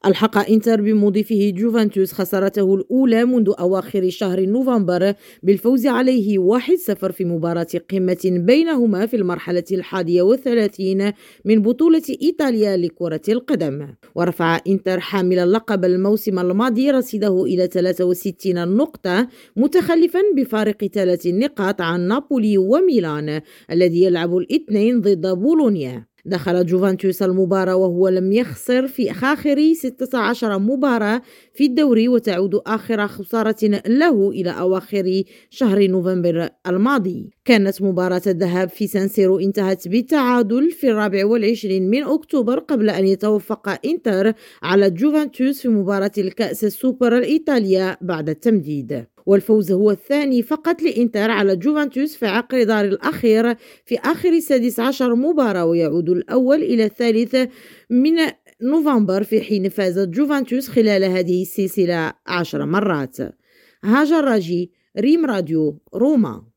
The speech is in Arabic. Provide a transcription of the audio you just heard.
ألحق إنتر بمضيفه جوفنتوس خسارته الأولى منذ أواخر شهر نوفمبر بالفوز عليه 1-0 في مباراة قمة بينهما في المرحلة 31 من بطولة إيطاليا لكرة القدم. ورفع إنتر حامل اللقب الموسم الماضي رصيده إلى 63 نقطة متخلفا بفارق 3 نقاط عن نابولي وميلان الذي يلعب الاثنين ضد بولونيا. دخل جوفنتوس المباراة وهو لم يخسر في آخر 16 مباراة في الدوري، وتعود آخر خسارة له إلى أواخر شهر نوفمبر الماضي. كانت مباراة الذهاب في سانسيرو انتهت بالتعادل في 24 من أكتوبر قبل أن يتوفق إنتر على جوفنتوس في مباراة الكأس السوبر الإيطاليا بعد التمديد. والفوز هو الثاني فقط لإنتر على جوفنتوس في عقر دار الأخير في آخر 16 مباراة، ويعود الأول إلى الثالث من نوفمبر في حين فازت جوفنتوس خلال هذه السلسلة 10 مرات. هاجر راجي، ريم راديو، روما.